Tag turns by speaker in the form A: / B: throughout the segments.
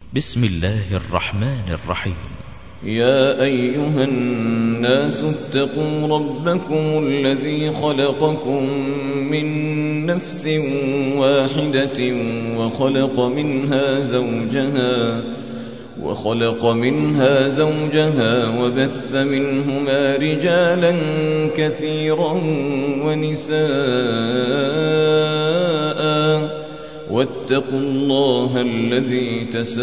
A: بسم الله الرحمن الرحيم.
B: يا أيها الناس اتقوا ربكم الذي خلقكم من نفس واحدة وخلق منها زوجها وبث منهما رجالا كثيرا ونساء واتقوا الله الذي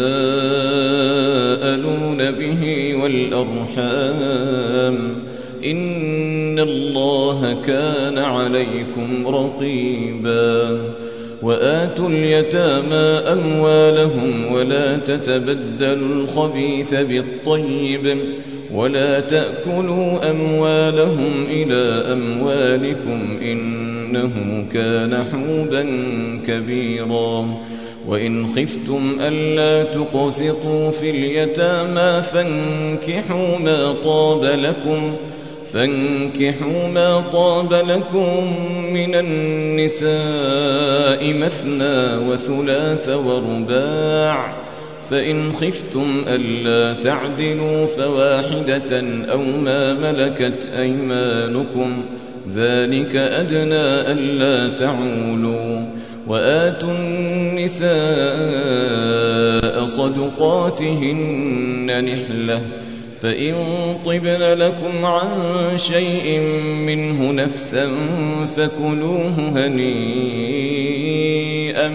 B: تساءلون به والأرحام إن الله كان عليكم رقيبا. وآتوا اليتامى أموالهم ولا تتبدلوا الخبيث بالطيب ولا تأكلوا أموالهم إلى أموالكم إنه كان حوبا كبيرا. وإن خفتم ألا تقسطوا في اليتامى فانكحوا ما طاب لكم من النساء مثنى وثلاث ورباع، فإن خفتم ألا تعدلوا فواحدة أو ما ملكت أيمانكم ذلك أدنى ألا تعولوا. وآتوا النساء صدقاتهن نحلة، فإن طبن لكم عن شيء منه نفسا فكلوه هنيئا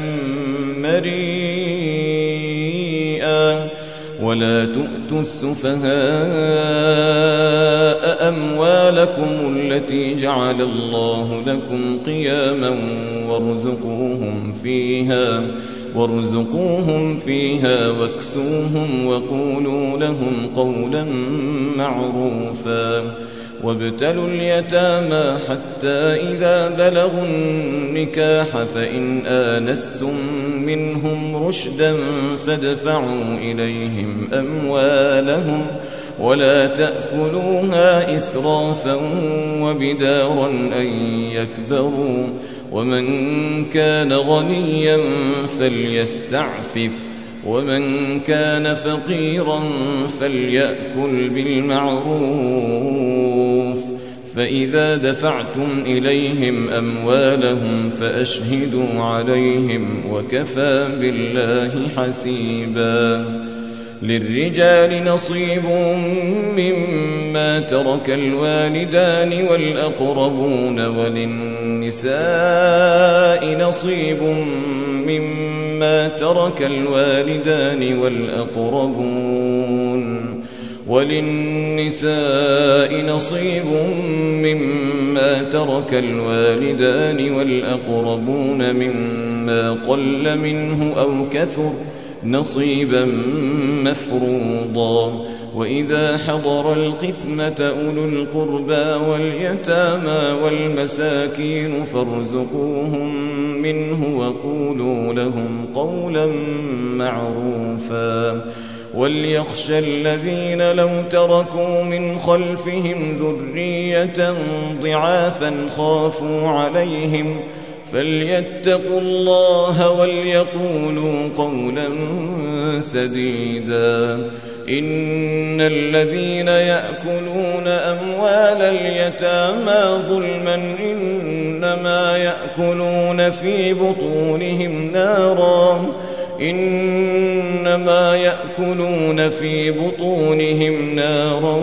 B: مريئا. ولا تؤتوا السفهاء أموالكم التي جعل الله لكم قياما وارزقوهم فيها واكسوهم وقولوا لهم قولا معروفا. وابتلوا اليتامى حتى إذا بلغوا النكاح فإن آنستم منهم رشدا فادفعوا إليهم أموالهم ولا تأكلوها إسرافا وبدارا أن يكبروا. ومن كان غنيا فليستعفف ومن كان فقيرا فليأكل بالمعروف. فإذا دفعتم إليهم أموالهم فأشهدوا عليهم وكفى بالله حسيبا. للرجال نصيب مما ترك الوالدان والأقربون وللنساء نصيب مما ترك الوالدان والأقربون مما قل منه أو كثر نصيبا مفروضا. وإذا حضر القسمة أولو القربى واليتامى والمساكين فارزقوهم منه وقولوا لهم قولا معروفا. وليخشى الذين لو تركوا من خلفهم ذرية ضعافا خافوا عليهم فليتقوا الله وليقولوا قولا سديدا. إن الذين يأكلون أموال اليتامى ظلما إنما يأكلون في بطونهم نارا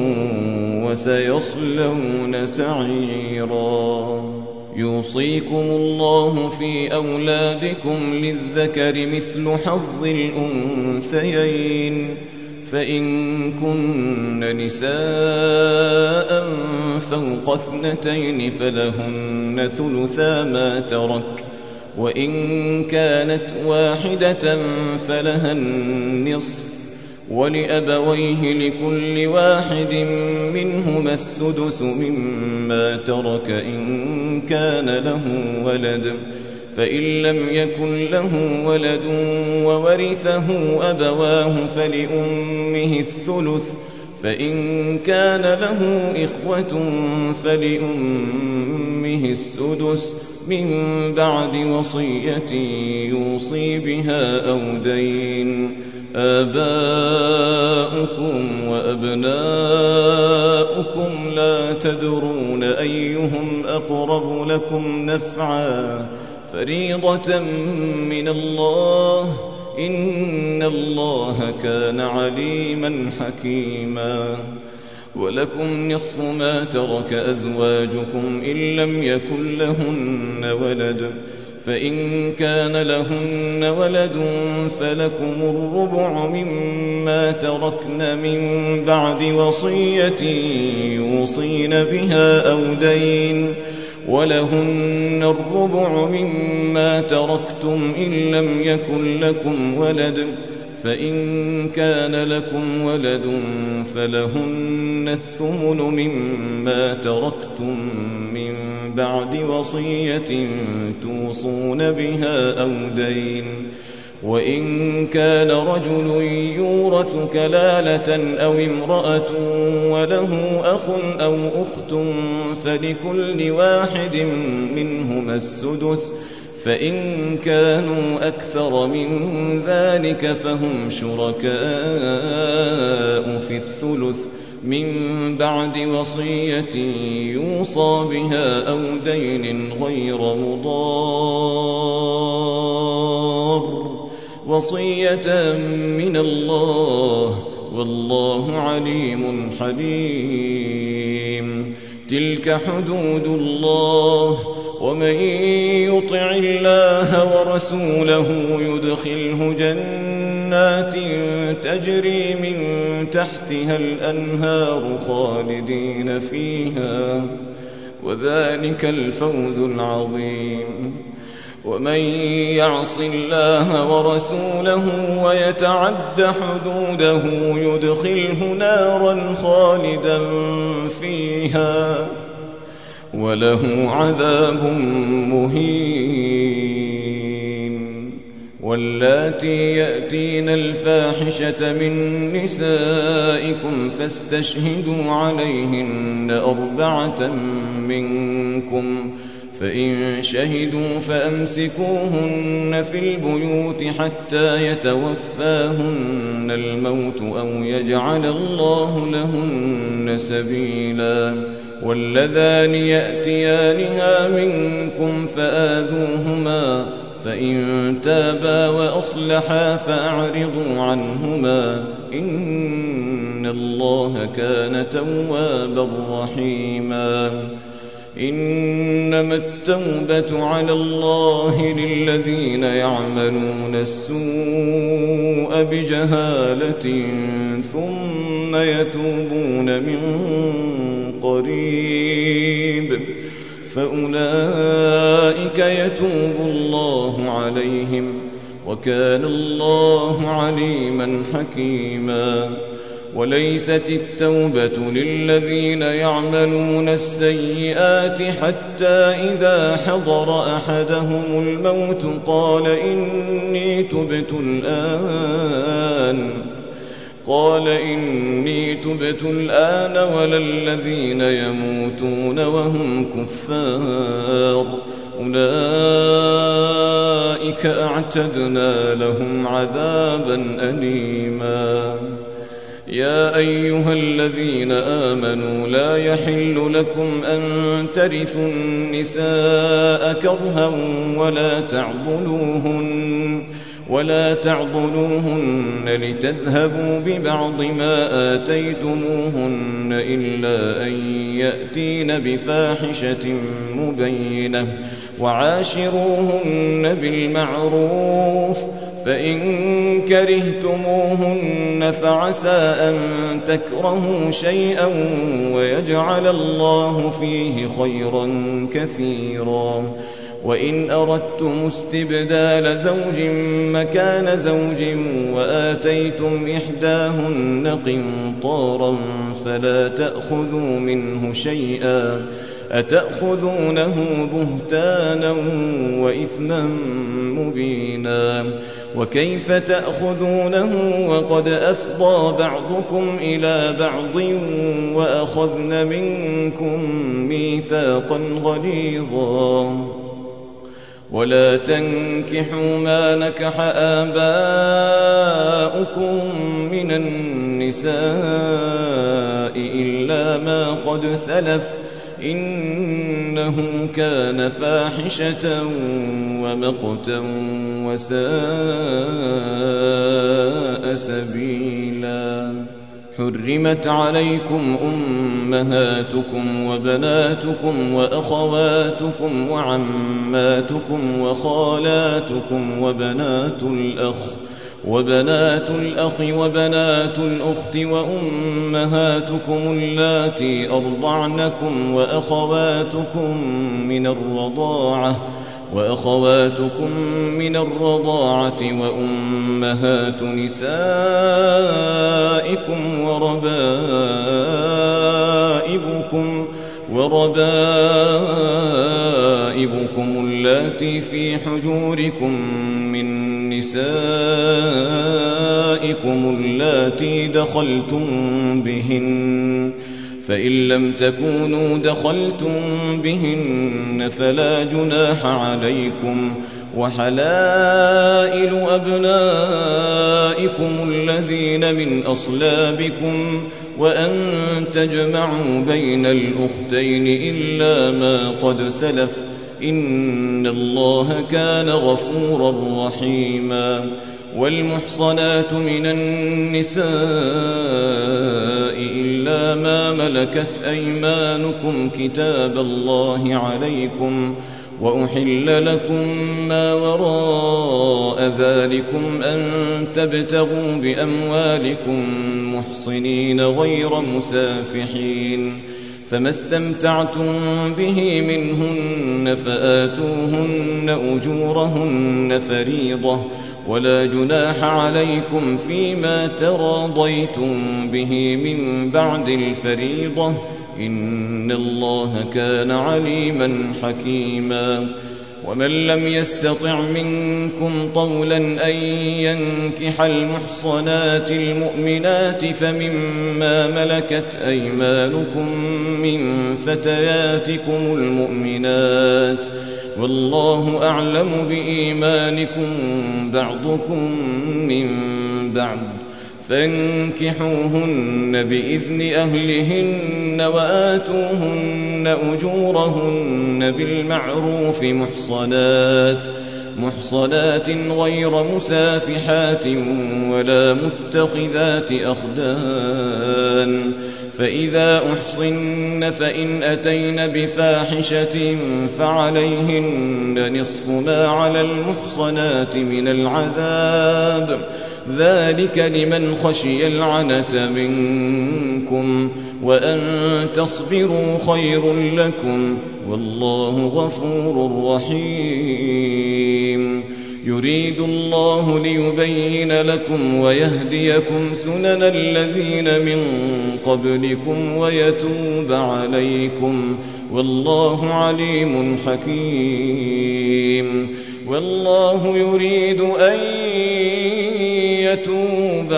B: وسيصلون سعيرا. يوصيكم الله في أولادكم للذكر مثل حظ الأنثيين، فإن كن نساء فوق 2 فلهن ثلثا ما ترك، وإن كانت واحدة فلها النصف، ولأبويه لكل واحد منهما السدس مما ترك إن كان له ولد، فإن لم يكن له ولد وورثه أبواه فلأمه الثلث، فإن كان له إخوة فلأمه السدس من بعد وصية يوصي بها أو دين. آباؤكم وأبناؤكم لا تدرون أيهم أقرب لكم نفعا فريضة من الله إن الله كان عليما حكيما. ولكم نصف ما ترك أزواجكم إن لم يكن لهن ولد فإن كان لهن ولد فلكم الربع مما تركن من بعد وصية يوصين بها أو دين ولهن الربع مما تركتم إن لم يكن لكم ولد فإن كان لكم ولد فلهن الثمن مما تركتم من بعد وصية توصون بها أو دين. وإن كان رجل يورث كلالة أو امرأة وله أخ أو أخت فلكل واحد منهما السدس فإن كانوا أكثر من ذلك فهم شركاء في الثلث من بعد وصية يوصى بها أو دين غير مضار وصية من الله والله عليم حليم. تلك حدود الله ومن يطع الله ورسوله يدخله جنات تجري من تحتها الأنهار خالدين فيها وذلك الفوز العظيم. ومن يعص الله ورسوله ويتعد حدوده يدخله نارا خالدا فيها وله عذاب مهين. واللاتي يأتين الفاحشة من نسائكم فاستشهدوا عليهن 4 منكم فإن شهدوا فأمسكوهن في البيوت حتى يتوفاهن الموت أو يجعل الله لهن سبيلا. واللذان يأتيانها منكم فآذوهما فإن تابا وأصلحا فأعرضوا عنهما إن الله كان توابا رحيما. إنما التوبة على الله للذين يعملون السوء بجهالة ثم يتوبون من قريب فأولئك يتوب الله عليهم وكان الله عليما حكيما. وليست التوبة للذين يعملون السيئات حتى إذا حضر أحدهم الموت قال إني تبت الآن ولا الذين يموتون وهم كفار أولئك أعتدنا لهم عذابا أليما. يا أيها الذين آمنوا لا يحل لكم أن ترثوا النساء كرها ولا تعضلوهن لتذهبوا ببعض ما آتيتموهن إلا أن يأتين بفاحشة مبينة وعاشروهن بالمعروف فإن كرهتموهن فعسى أن تكرهوا شيئا ويجعل الله فيه خيرا كثيرا. وإن أردتم استبدال زوج مكان زوج وآتيتم إحداهن قنطارا فلا تأخذوا منه شيئا أتأخذونه بهتانا وإثما مبينا. وكيف تأخذونه وقد أفضى بعضكم إلى بعض وأخذن منكم ميثاقا غليظا ولا تنكحوا ما نكح آباؤكم من النساء إلا ما قد سلف إنه كان فاحشة ومقتا وساء سبيلا. حرمت عليكم أمهاتكم وبناتكم وأخواتكم وعماتكم وخالاتكم وبنات الأخ وبنات الأخت وأمهاتكم اللاتي أرضعنكم وأخواتكم من الرضاعة وأمهات نسائكم وربائبكم اللاتي في حجوركم من نسائكم اللاتي دخلتم بهن، فإن لم تكونوا دخلتم بهن فلا جناح عليكم. وحلائل أبنائكم الذين من أصلابكم وأن تجمعوا بين الأختين إلا ما قد سلف إن الله كان غفورا رحيما. والمحصنات من النساء إلا ما ملكت أيمانكم كتاب الله عليكم، وأحل لكم ما وراء ذلكم أن تبتغوا بأموالكم محصنين غير مسافحين، فما استمتعتم به منهن فآتوهن أجورهن فريضة، ولا جناح عليكم فيما تراضيتم به من بعد الفريضة إن الله كان عليما حكيما. ومن لم يستطع منكم طولا أن ينكح المحصنات المؤمنات فمما ملكت أيمانكم من فتياتكم المؤمنات، والله أعلم بإيمانكم بعضكم من بعض، فانكحوهن بإذن أهلهن وآتوهن أجورهن بالمعروف محصنات غير مسافحات ولا متخذات أخدان، فإذا أحصن فإن أتين بفاحشة فعليهن نصف ما على المحصنات من العذاب، ذلك لمن خشي العنة منكم، وأن تصبروا خير لكم، والله غفور رحيم. يريد الله ليبين لكم ويهديكم سنن الذين من قبلكم ويتوب عليكم، والله عليم حكيم. والله يريد أن يتوب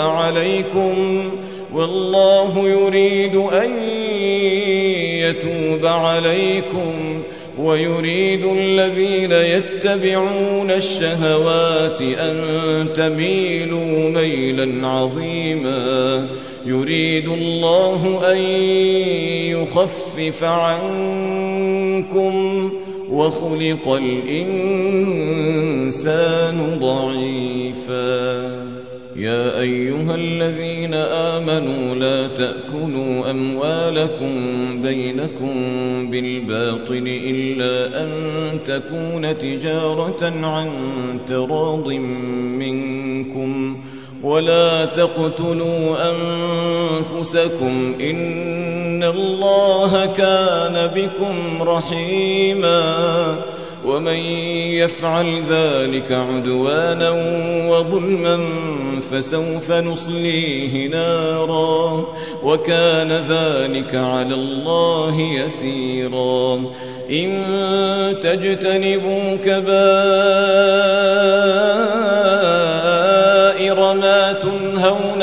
B: عليكم ويريد الذين يتبعون الشهوات أن تميلوا ميلا عظيما. يريد الله أن يخفف عنكم وخلق الإنسان ضعيفا. يا أيها الذين آمنوا لا تأكلوا أموالكم بينكم بالباطل إلا أن تكون تجارة عن تراض منكم، ولا تقتلوا أنفسكم إن الله كان بكم رحيما، ومن يفعل ذلك عدوانا وظلما فسوف نصليه نارا، وكان ذلك على الله يسيرا. إن تجتنبوا كبائر ما تنهون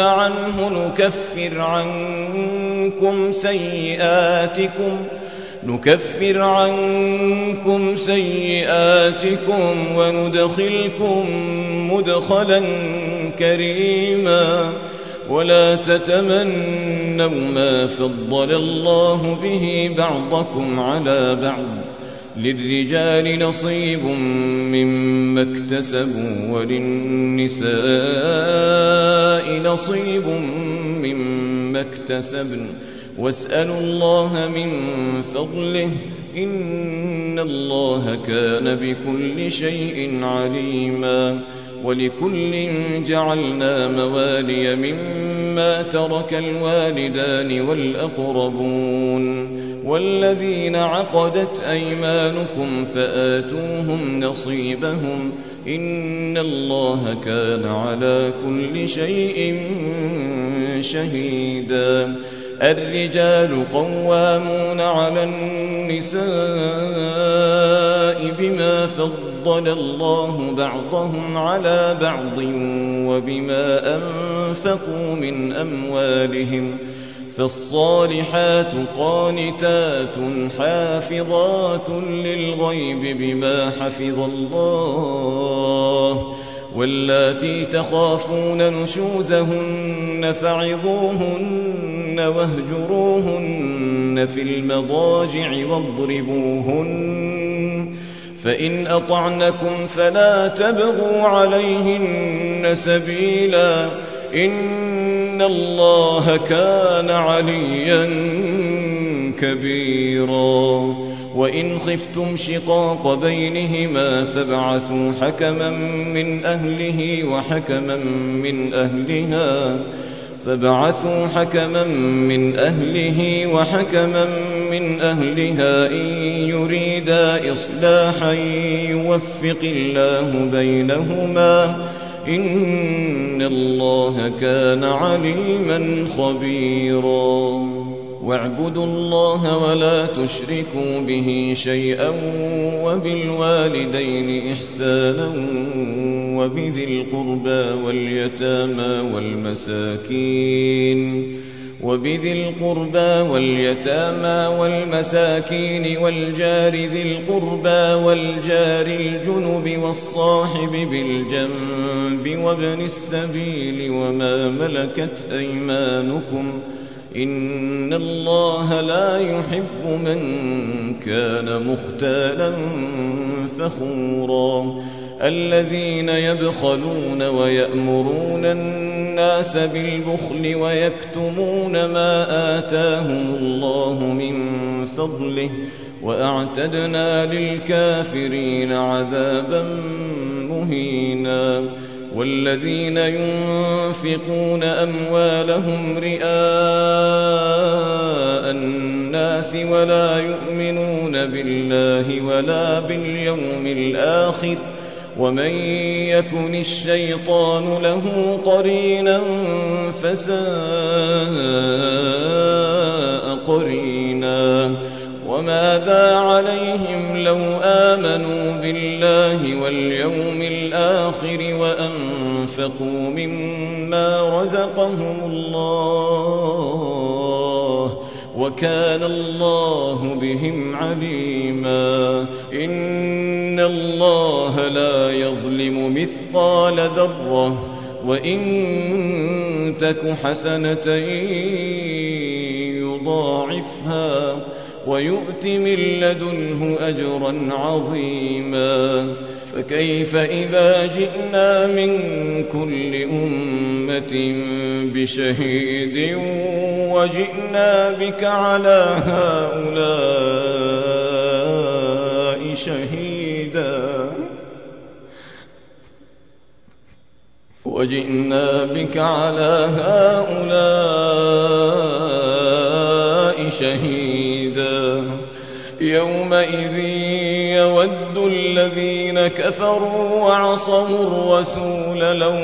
B: نكفر عنكم سيئاتكم وندخلكم مدخلا كريما ولا تتمنوا ما فضل الله به بعضكم على بعض للرجال نصيب مما اكتسبوا وللنساء نصيب مما اكتسبن واسألوا الله من فضله إن الله كان بكل شيء عليما ولكل جعلنا موالي مما ترك الوالدان والأقربون والذين عقدت أيمانكم فآتوهم نصيبهم إن الله كان على كل شيء شهيدا الرجال قوامون على النساء بما فضل الله بعضهم على بعض وبما أنفقوا من أموالهم فالصالحات قانتات حافظات للغيب بما حفظ الله واللاتي تخافون نشوزهن فعظوهن واهجروهن في المضاجع واضربوهن فإن أطعنكم فلا تبغوا عليهن سبيلا إن الله كان عليا كبيرا وإن خفتم شقاق بينهما فابعثوا حكما من أهله وحكما من أهلها إن يريدا إصلاحا يوفق الله بينهما إن الله كان عليما خبيرا واعبدوا الله ولا تشركوا به شيئا وبالوالدين إحسانا وبذي القربى واليتامى والمساكين والجار ذي القربى والجار الجنب والصاحب بالجنب وابن السبيل وما ملكت أيمانكم إن الله لا يحب من كان مختالا فخورا الذين يبخلون ويأمرون الناس بالبخل ويكتمون ما آتاهم الله من فضله وأعتدنا للكافرين عذابا مهينا والذين ينفقون أموالهم رئاء الناس ولا يؤمنون بالله ولا باليوم الآخر ومن يكن الشيطان له قرينا فساء قرينا وماذا عليهم لو آمنوا بالله واليوم الآخر وأنفقوا مما رزقهم الله وكان الله بهم عليما إن الله لا يظلم مثقال ذرة وإن تك حسنة يضاعفها ويؤت من لدنه أجرا عظيما فكيف إذا جئنا من كل أمة بشهيد وجئنا بك على هؤلاء شهيدا يومئذ يود الذين كفروا وعصوا الرسول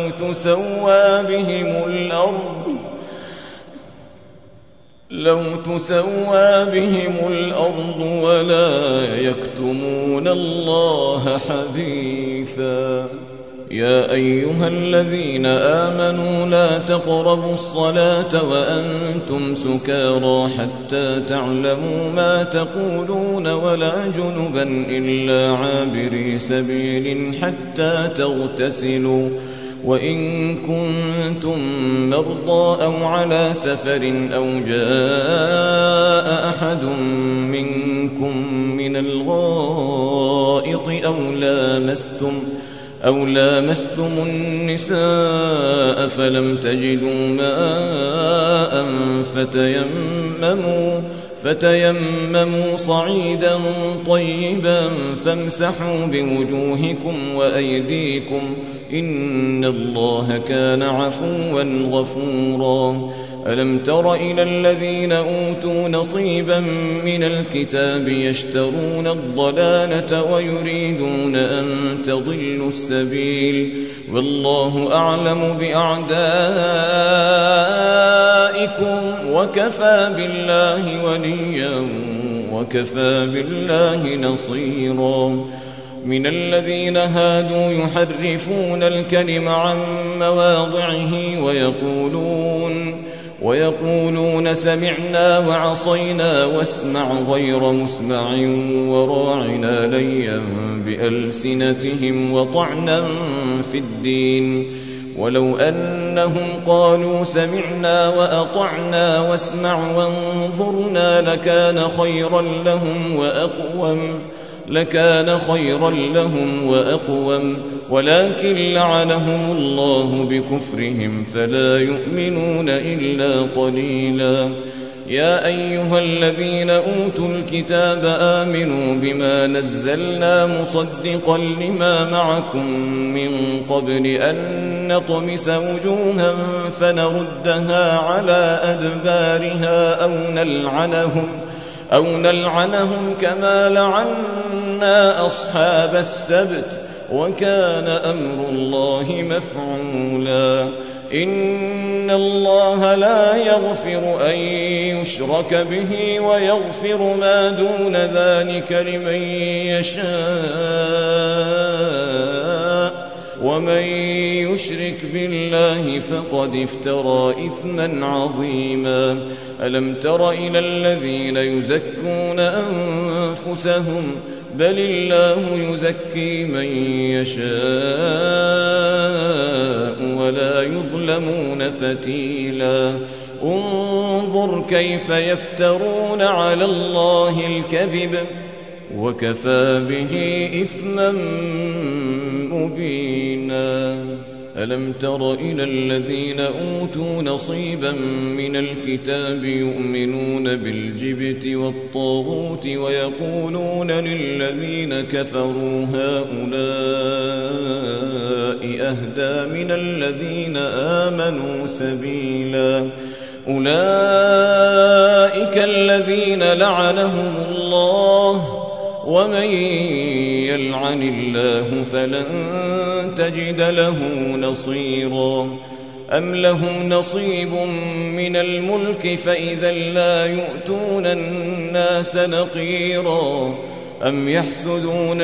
B: لو تسوى بهم الأرض ولا يكتمون الله حديثا يا أيها الذين آمنوا لا تقربوا الصلاة وأنتم سكارى حتى تعلموا ما تقولون ولا جنبا إلا عابري سبيل حتى تغتسلوا وإن كنتم مرضى أو على سفر أو جاء أحد منكم من الغائط أو لامستم النساء فلم تجدوا ماء فتيمموا صعيدا طيبا فامسحوا بوجوهكم وأيديكم إن الله كان عفوا غفورا ألم تر إلى الذين أوتوا نصيبا من الكتاب يشترون الضلالة ويريدون أن تضلوا السبيل والله أعلم بأعدائكم وكفى بالله وليا وكفى بالله نصيرا من الذين هادوا يحرفون الكلم عن مواضعه ويقولون سمعنا وعصينا واسمع غير مسمع وراعنا ليا بألسنتهم وطعنا في الدين ولو أنهم قالوا سمعنا وأطعنا واسمع وانظرنا لكان خيرا لهم وأقوم ولكن لعنهم الله بكفرهم فلا يؤمنون إلا قليلا يا أيها الذين أوتوا الكتاب آمنوا بما نزلنا مصدقا لما معكم من قبل أن نطمس وجوها فنردها على أدبارها أو نلعنهم كما لعنا أصحاب السبت وكان أمر الله مفعولا إن الله لا يغفر أن يشرك به ويغفر ما دون ذلك لمن يشاء ومن يشرك بالله فقد افترى إثما عظيما ألم تر إلى الذين يزكون أنفسهم بل الله يزكي من يشاء ولا يظلمون فتيلا انظر كيف يفترون على الله الكذب وكفى به إثما مبينا ألم تر إلى الذين أوتوا نصيبا من الكتاب يؤمنون بالجبت والطاغوت ويقولون للذين كفروا هؤلاء أهدى من الذين آمنوا سبيلا أولئك الذين لعنهم الله ومن يلعن الله فلن تجد له نصيرا أم لهم نصيب من الملك فإذا لا يؤتون الناس نقيرا أم يحسدون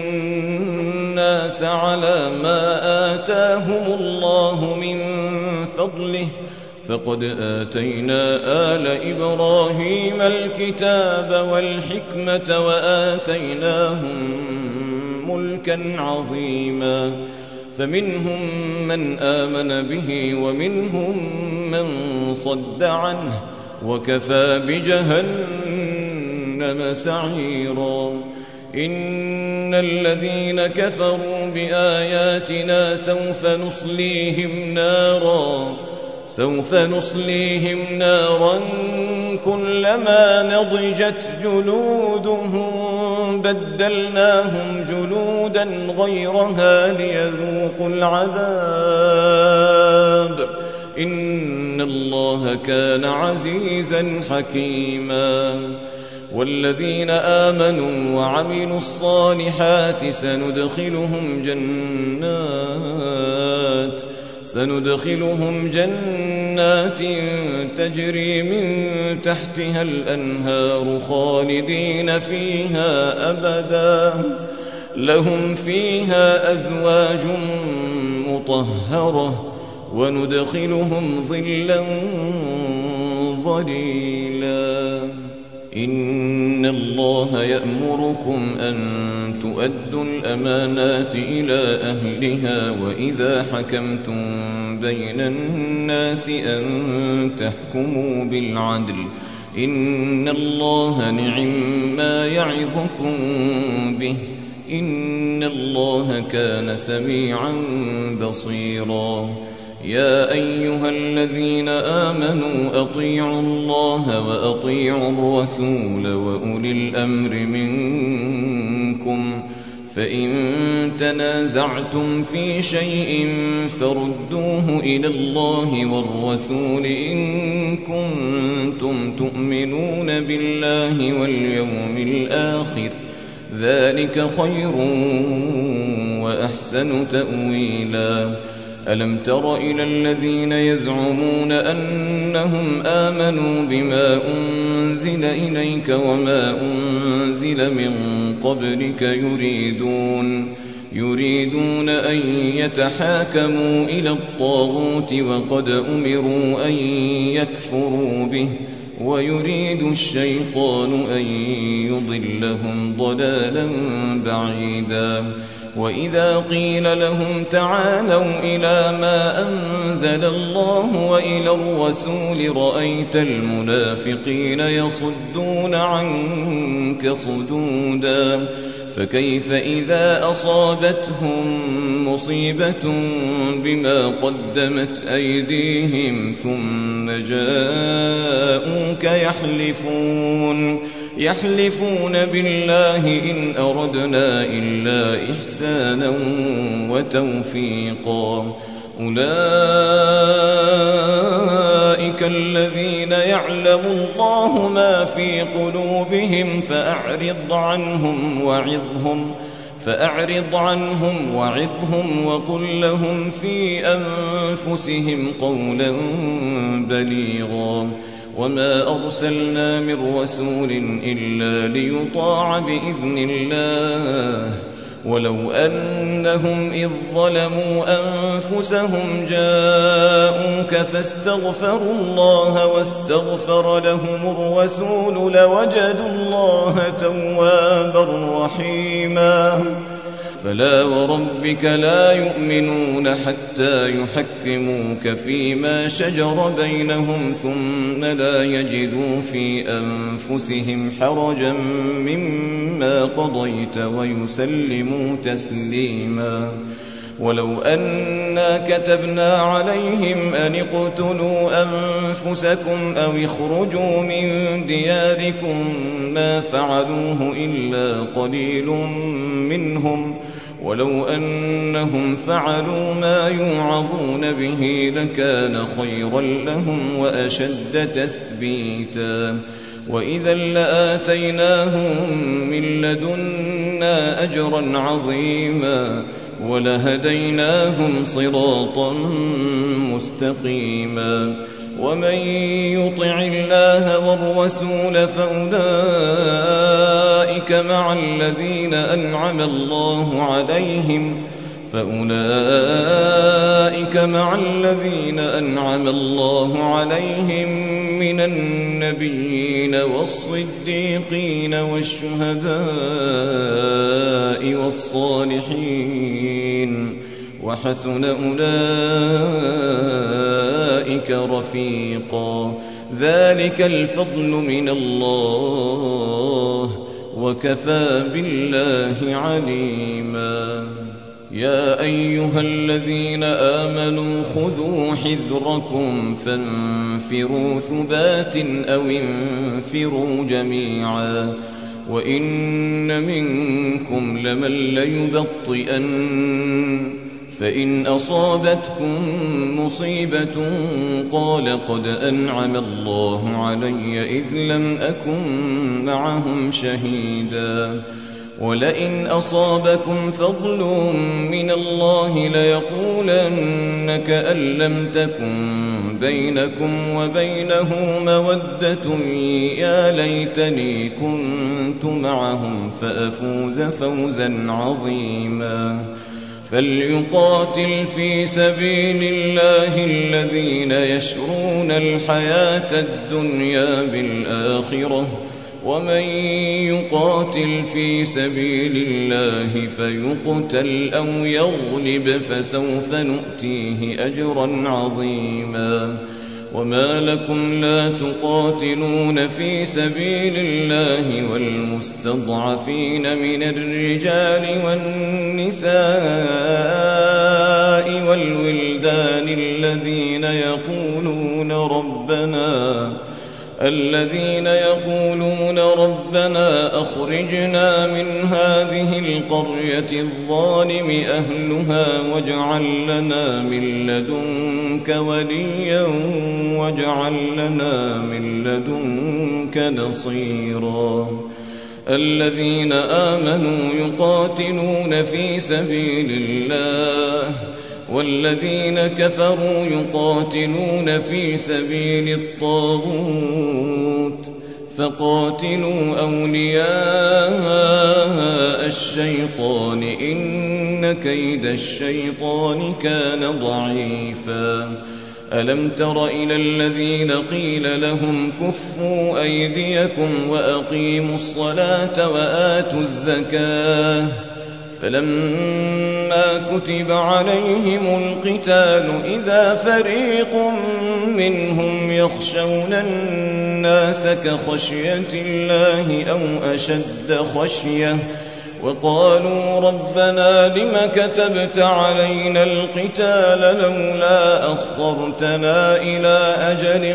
B: الناس على ما آتاهم الله من فضله فقد آتينا آل إبراهيم الكتاب والحكمة وآتيناهم ملكا عظيما فمنهم من آمن به ومنهم من صد عنه وكفى بجهنم سعيرا إن الذين كفروا بآياتنا سوف نصليهم نارا كلما نضجت جلودهم بدلناهم جلودا غيرها ليذوقوا العذاب إن الله كان عزيزا حكيما والذين آمنوا وعملوا الصالحات سندخلهم جنات تجري من تحتها الأنهار خالدين فيها أبدا لهم فيها أزواج مطهرة وندخلهم ظلا ظليلا. إن الله يأمركم أن تؤدوا الأمانات إلى أهلها وإذا حكمتم بين الناس أن تحكموا بالعدل. إن الله نعما يعظكم به إن الله كان سميعا بصيرا. يا أيها الذين آمنوا أطيعوا الله وأطيعوا الرسول وأولي الأمر منكم فإن تنازعتم في شيء فردوه إلى الله والرسول إن كنتم تؤمنون بالله واليوم الآخر ذلك خير وأحسن تأويلا. ألم تر إلى الذين يزعمون أنهم آمنوا بما أنزل إليك وما أنزل من قبلك يريدون أن يتحاكموا إلى الطاغوت وقد أمروا أن يكفروا به ويريد الشيطان أن يضلهم ضلالا بعيدا. وإذا قيل لهم تعالوا إلى ما أنزل الله وإلى الرسول رأيت المنافقين يصدون عنك صدودا. فكيف إذا أصابتهم مصيبة بما قدمت أيديهم ثم جاءوك يحلفون بالله إن أردنا إلا إحسانا وتوفيقا. أولئك الذين يعلم الله ما في قلوبهم فأعرض عنهم وعظهم وقل لهم في أنفسهم قولا بليغا. وما أرسلنا من رسول إلا ليطاع بإذن الله ولو أنهم إذ ظلموا أنفسهم جاءوك فاستغفروا الله واستغفر لهم الرسول لوجدوا الله توابا رحيما. فلا وربك لا يؤمنون حتى يحكموك فيما شجر بينهم ثم لا يجدوا في أنفسهم حرجا مما قضيت ويسلموا تسليما. ولو أنا كتبنا عليهم أن اقتلوا أنفسكم أو اخرجوا من دياركم ما فعلوه إلا قليل منهم ولو أنهم فعلوا ما يوعظون به لكان خيرا لهم وأشد تثبيتا. وإذا لآتيناهم من لدنا أجرا عظيما ولهديناهم صراطا مستقيما. ومن يطع الله والرسول فأولئك مع الذين أنعم الله عليهم من النبيين والصديقين والشهداء والصالحين وحسن أولئك رفيقا. ذلك الفضل من الله وكفى بالله عليما. يا أيها الذين آمنوا خذوا حذركم فانفروا ثبات أو انفروا جميعا. وإن منكم لمن ليبطئن فإن أصابتكم مصيبة قال قد أنعم الله علي إذ لم أكن معهم شهيدا. ولئن أصابكم فضل من الله ليقولن كأن لم تكن بينكم وبينه مودة يا ليتني كنت معهم فأفوز فوزا عظيما فليقاتل في سبيل الله الذين يشرون الحياة الدنيا بالآخرة ومن يقاتل في سبيل الله فيقتل أو يغلب فسوف نؤتيه أجرا عظيما وما لكم لا تقاتلون في سبيل الله والمستضعفين من الرجال والنساء والولدان الذين يقولون ربنا أخرجنا من هذه القرية الظالم أهلها واجعل لنا من لدنك وليا واجعل لنا من لدنك نصيرا الذين آمنوا يقاتلون في سبيل الله والذين كفروا يقاتلون في سبيل الطاغوت فقاتلوا أولياء الشيطان إن كيد الشيطان كان ضعيفا ألم تر إلى الذين قيل لهم كفوا أيديكم وأقيموا الصلاة وآتوا الزكاة فلما كتب عليهم القتال إذا فريق منهم يخشون الناس كخشية الله أو أشد خشية وقالوا ربنا لم كتبت علينا القتال لولا أخرتنا إلى أجل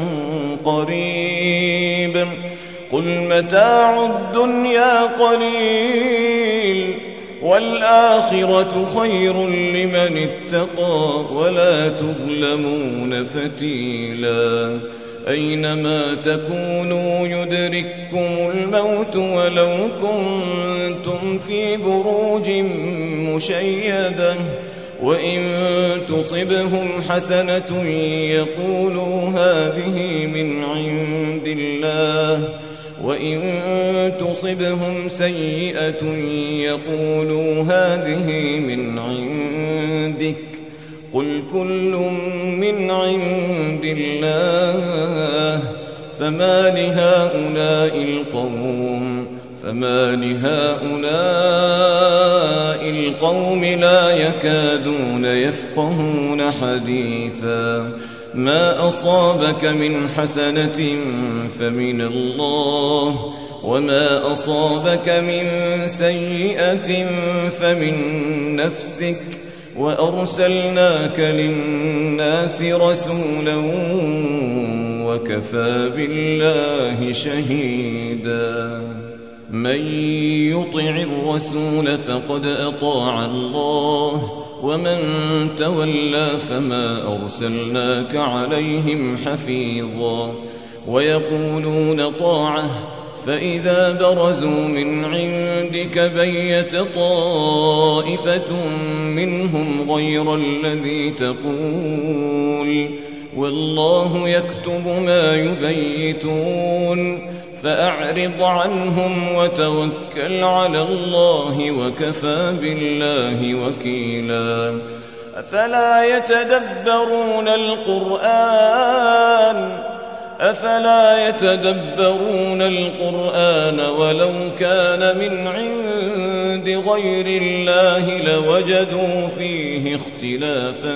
B: قريب قل متاع الدنيا قليل والآخرة خير لمن اتقى ولا تظلمون فتيلا أينما تكونوا يدرككم الموت ولو كنتم في بروج مشيدة وإن تصبهم حسنة يقولوا هذه من عند الله وإن تصبهم سيئة يقولوا هذه من عندك قل كل من عند الله فما لهؤلاء القوم لا يكادون يفقهون حديثا ما أصابك من حسنة فمن الله وما أصابك من سيئة فمن نفسك وأرسلناك للناس رسولا وكفى بالله شهيدا من يطع الرسول فقد أطاع الله ومن تولى فما أرسلناك عليهم حفيظا ويقولون طاعة فإذا برزوا من عندك بيت طائفة منهم غير الذي تقول والله يكتب ما يبيتون فأعرض عنهم وتوكل على الله وكفى بالله وكيلا أفلا يتدبرون القرآن ولو كان من عند غير الله لوجدوا فيه اختلافا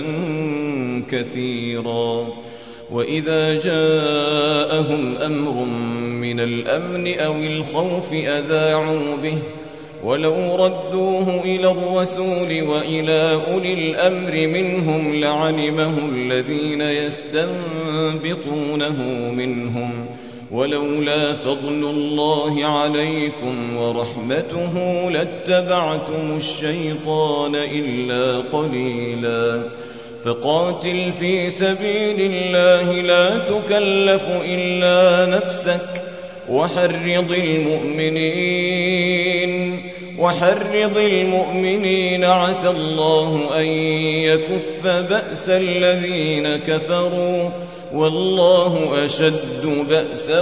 B: كثيرا وإذا جاءهم أمر من الأمن أو الخوف أذاعوا به ولو ردوه إلى الرسول وإلى أولي الأمر منهم لعلمه الذين يستنبطونه منهم ولولا فضل الله عليكم ورحمته لاتبعتم الشيطان إلا قليلا فقاتل في سبيل الله لا تكلف إلا نفسك وحرض المؤمنين وحرض المؤمنين عسى الله أن يكف بأس الذين كفروا والله أشد بأسا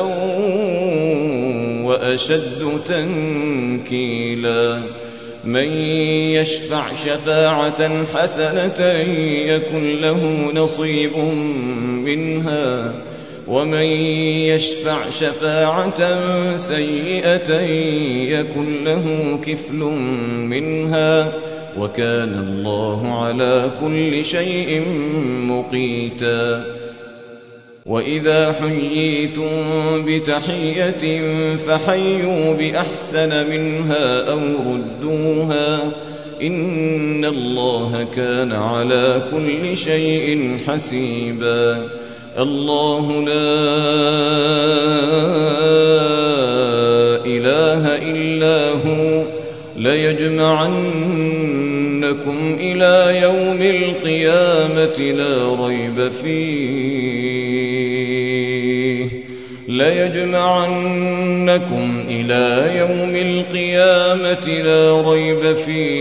B: وأشد تنكيلا من يشفع شفاعة حسنة يكن له نصيب منها ومن يشفع شفاعة سيئة يكن له كفل منها وكان الله على كل شيء مقيتا وإذا حييتم بتحية فحيوا بأحسن منها أو ردوها إن الله كان على كل شيء حسيبا الله لا إله إلا هو ليجمعنكم إلى يوم القيامة لا ريب فيه ليجمعنكم إلى يوم القيامة لا ريب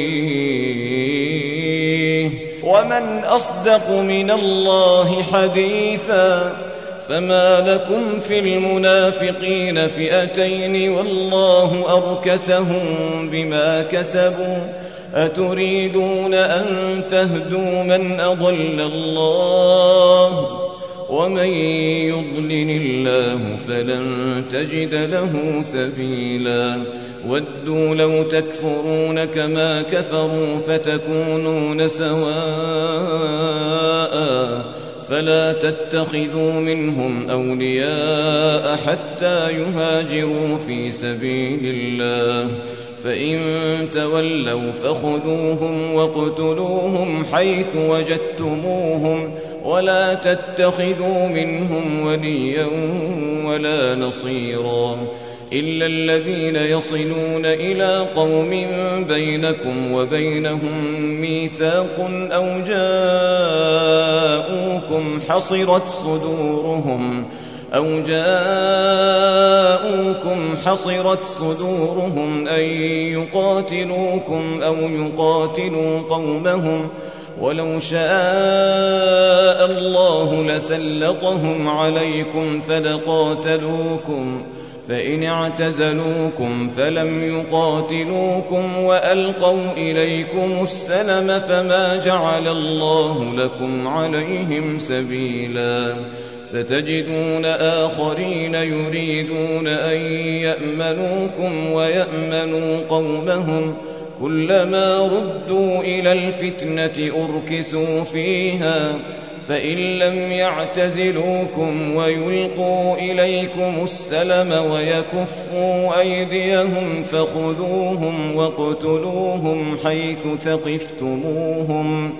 B: فيه ومن أصدق من الله حديثا فما لكم في المنافقين فئتين والله أركسهم بما كسبوا أتريدون أن تهدوا من أضل الله ومن يضلل الله فلن تجد له سبيلا ودوا لو تكفرون كما كفروا فتكونون سواء فلا تتخذوا منهم أولياء حتى يهاجروا في سبيل الله فإن تولوا فخذوهم واقتلوهم حيث وجدتموهم ولا تتخذوا منهم وليا ولا نصيرا إلا الذين يصلون إلى قوم بينكم وبينهم ميثاق أو جاءوكم حصرت صدورهم أن يقاتلوكم أو يقاتلوا قومهم ولو شاء الله لسلطهم عليكم فلقاتلوكم فإن اعتزلوكم فلم يقاتلوكم وألقوا إليكم السلم فما جعل الله لكم عليهم سبيلا ستجدون آخرين يريدون أن يأمنوكم ويأمنوا قومهم كلما ردوا إلى الفتنة أركسوا فيها فإن لم يعتزلوكم ويلقوا إليكم السلم ويكفوا أيديهم فخذوهم واقتلوهم حيث ثقفتموهم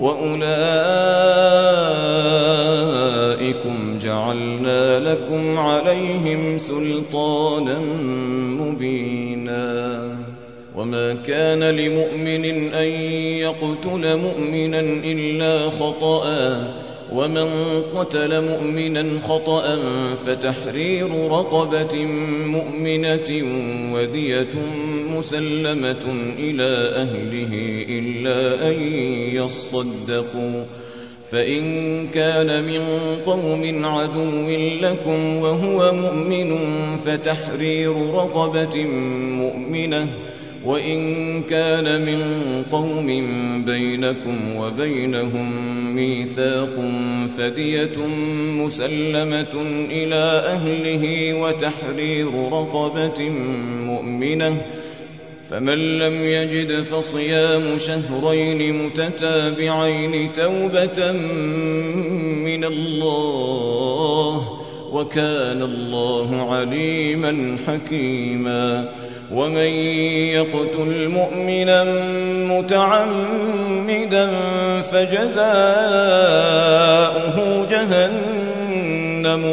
B: وأولئكم جعلنا لكم عليهم سلطانا مبينا وما كان لمؤمن أن يقتل مؤمنا إلا خطأ ومن قتل مؤمنا خطأ فتحرير رقبة مؤمنة ودية مسلمة إلى أهله إلا أن يصدقوا فإن كان من قوم عدو لكم وهو مؤمن فتحرير رقبة مؤمنة وإن كان من قوم بينكم وبينهم ميثاق فدية مسلمة إلى أهله وتحرير رقبة مؤمنة فمن لم يجد فصيام شهرين متتابعين توبة من الله وكان الله عليما حكيما ومن يقتل مؤمنا متعمدا فجزاؤه جهنم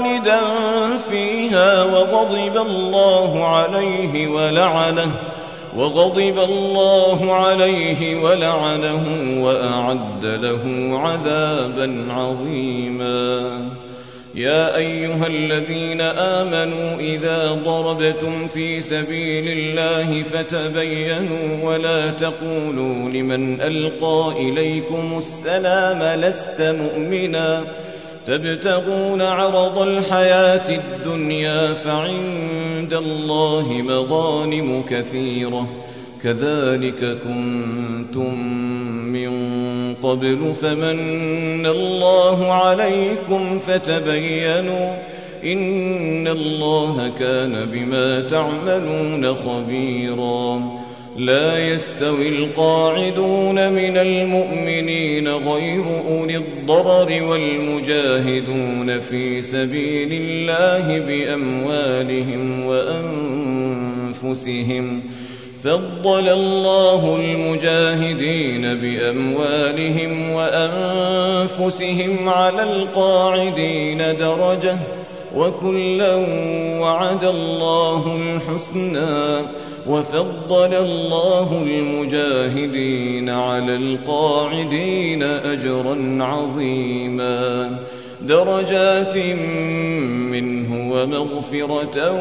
B: خالدا فيها وغضب الله عليه وغضب الله عليه ولعنه وأعد له عذابا عظيما. يا أيها الذين آمنوا إذا ضربتم في سبيل الله فتبينوا ولا تقولوا لمن ألقى إليكم السلام لست مؤمنا تبتغون عرض الحياة الدنيا فعند الله مغانم كثيرة كذلك كنتم من قبل فمن الله عليكم فتبينوا إن الله كان بما تعملون خبيرا. لا يستوي القاعدون من المؤمنين غير أولي الضرر والمجاهدون في سبيل الله بأموالهم وأنفسهم فضل الله المجاهدين بأموالهم وأنفسهم على القاعدين درجة وكلا وعد الله الحسنى وفضل الله المجاهدين على القاعدين أجرا عظيما درجات منه ومغفرة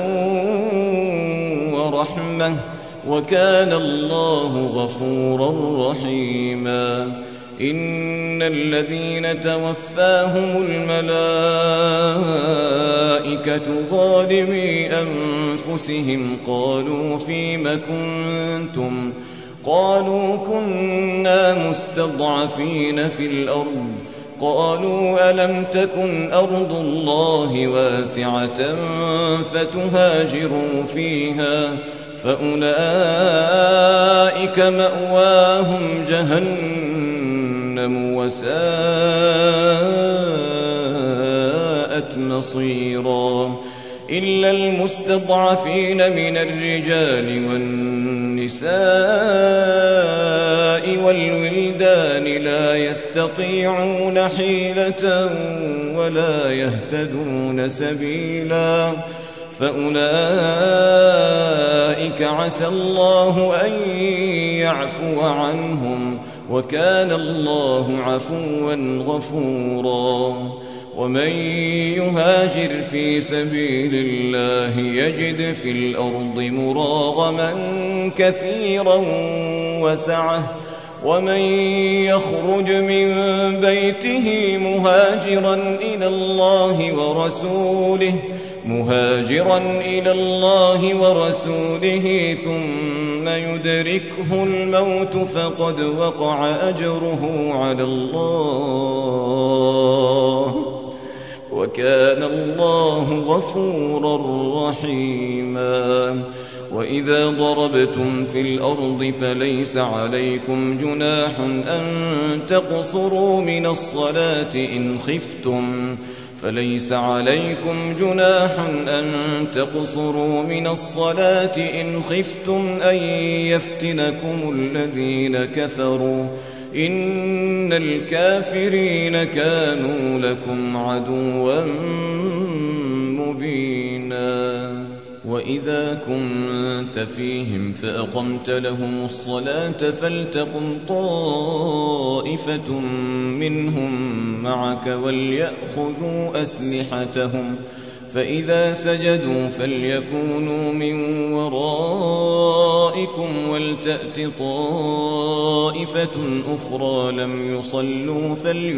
B: ورحمة وكان الله غفورا رحيما. إن الذين توفاهم الملائكة ظالمي أنفسهم قالوا فيم كنتم قالوا كنا مستضعفين في الأرض قالوا ألم تكن أرض الله واسعة فتهاجروا فيها فأولئك مأواهم جهنم وساءت مصيرا. إلا المستضعفين من الرجال والنساء والولدان لا يستطيعون حيلة ولا يهتدون سبيلا فأولئك عسى الله أن يعفو عنهم وكان الله عفوا غفورا. ومن يهاجر في سبيل الله يجد في الأرض مراغما كثيرا وسعة ومن يخرج من بيته مهاجرا إلى الله ورسوله ثم يدركه الموت فقد وقع أجره على الله وكان الله غفورا رحيما. وإذا ضربتم في الأرض فليس عليكم جناح أن تقصروا من الصلاة إن خفتم أن يفتنكم الذين كفروا إن الكافرين كانوا لكم عدوا مبينا. وإذا كنت فيهم فأقمت لهم الصلاة فلتقم طائفة منهم معك وليأخذوا أسلحتهم فإذا سجدوا فليكونوا من ورائكم ولتأت طائفة أخرى لم يصلوا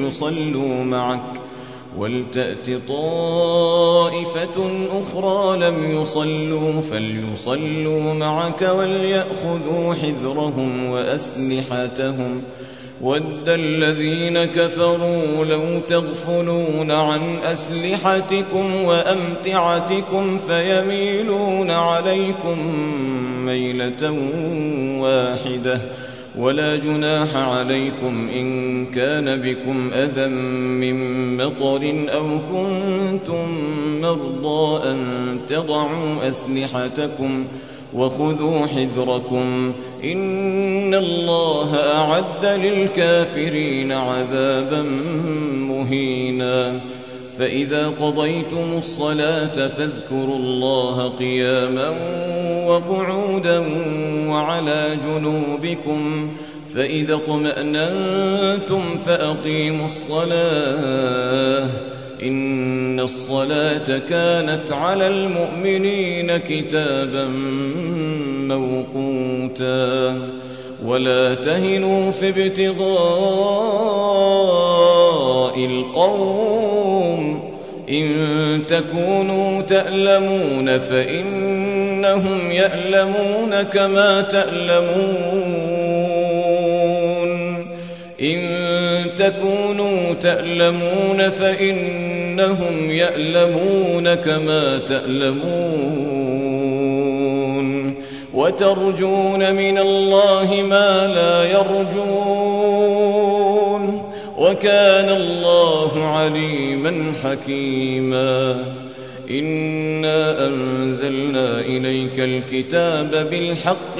B: فليصلوا معك وليأخذوا حذرهم وأسلحتهم ود الذين كفروا لو تغفلون عن أسلحتكم وأمتعتكم فيميلون عليكم ميلة واحدة ولا جناح عليكم إن كان بكم أذى من مطر أو كنتم مرضى أن تضعوا أسلحتكم وخذوا حذركم إن الله أعد للكافرين عذابا مهينا. فإذا قضيتم الصلاة فاذكروا الله قياما وقعودا وعلى جنوبكم، فإذا اطمأننتم فأقيموا الصلاة إن الصلاة كانت على المؤمنين كتابا موقوتا. ولا تهنوا في ابتغاء القوم، إن تكونوا تألمون فإنهم يألمون كما تألمون، إن تكونوا تألمون فإنهم يألمون كما تألمون، وترجون من الله ما لا يرجون، وكان الله عليما حكيما. إنا أنزلنا إليك الكتاب بالحق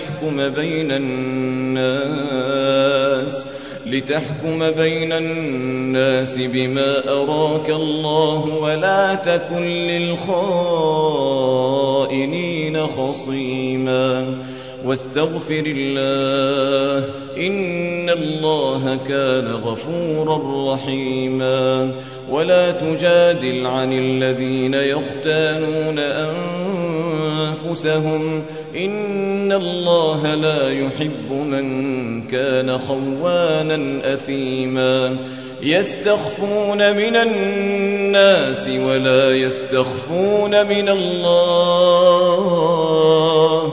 B: لتحكم بين الناس بما أراك الله، ولا تكن للخائنين خصيما. واستغفر الله إن الله كان غفورا رحيما. ولا تجادل عن الذين يختانون أنفسهم، إن الله لا يحب من كان خوانا أثيما. يستخفون من الناس ولا يستخفون من الله،